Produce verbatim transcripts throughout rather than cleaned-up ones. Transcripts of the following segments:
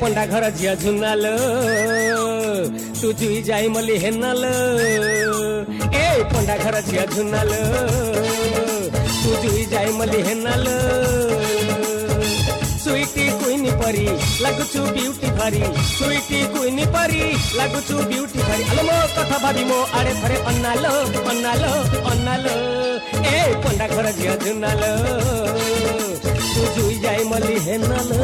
पंडा घर झिया झुनाल तू जुई जाई मली हेनाल ए पंडा घर झिया झुनाल तू जुई जाई मली हेनाल स्वीटी क्वीन परी लगुचु ब्यूटी भारी स्वीटी क्वीन परी लगुचु ब्यूटी भारी अलो मो कथा भाभी मो आड़े थरे अन्नालो अन्नालो अन्नालो ए पंडा घर झिया झुनाल तू जुई जाई मली हेनाल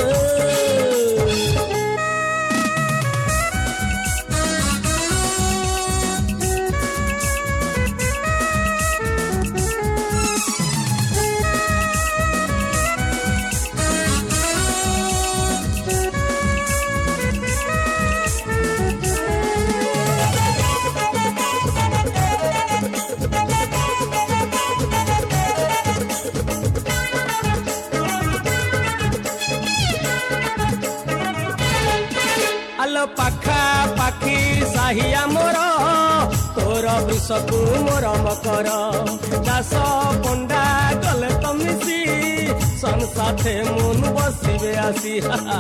आलो पाखा पाखी साहिया मोर तोर वृषकु मोर मकर दास पंडा गले तो मिसी सन साथे मुन बसिबे आसी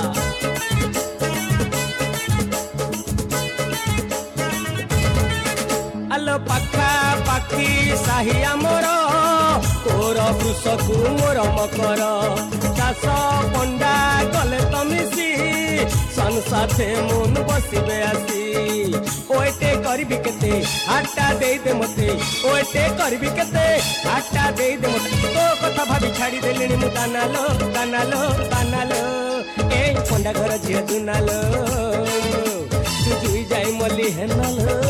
आलो पाखा पाखी साहिया मोर तोर वृषकु मोर मकर दास पंडा गले तो मिसी सन साथे मुन बसिबे आसी ओएटे करबी केते हाटा दे दे मते ओएटे करबी केते हाटा दे दे मते तो कथा भाभी छाड़ी देलिनी मु तानालो तानालो तानालो ए पंडा घर झिया दुनालो तू जुई जाई मली हेनालो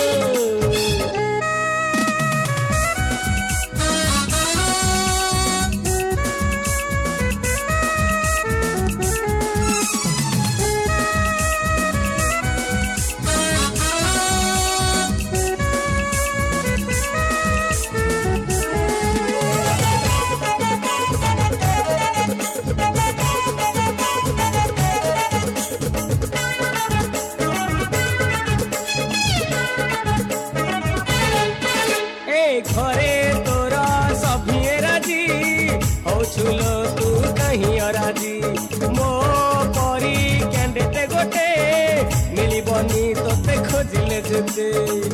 घरे तोरा सभिए राजी हो छुलो तू कहीं अराजी मो परी कैंडेटे गोटे मिलबनी तोते खोजिले जेते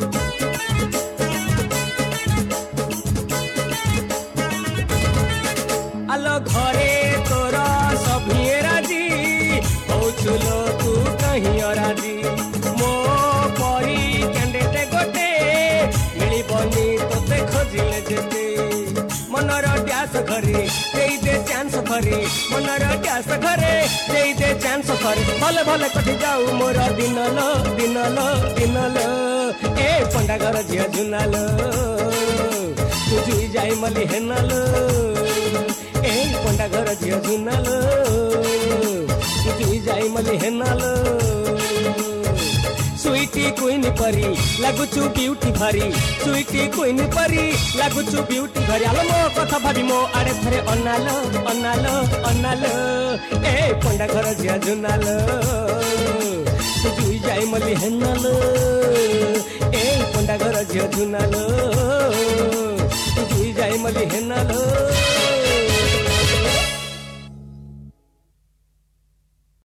आलो घरे तोरा सभिए राजी हो छुलो तू कहीं अराजी मो परी कैंडेटे गोटे मिलबनी तोते खोजिले जेते मनर ट्यास घरे देई दे चांस घरे मनर ट्यास घरे देई दे चांस घरे भले भले कटि जाऊ मोर दिनलो दिनलो दिनलो ए पंडा घर झिया झुनाल तू जुई जाई मली हेनाल ए पंडा घर झिया झुनाल तू जुई जाई मली हेनाल स्वीटी क्वीन परी लगुचु ब्यूटी भारी स्वीटी क्वीन परी लगुचु ब्यूटी भारी आलो मो कथा भाभी मो आड़े थरे अन्नालो अन्नालो अन्नालो ए पंडा घर झिया झुनाल तू जुई जाई मली हेनाल ए पंडा घर झिया झुनाल तू जुई जाई मली हेनाल।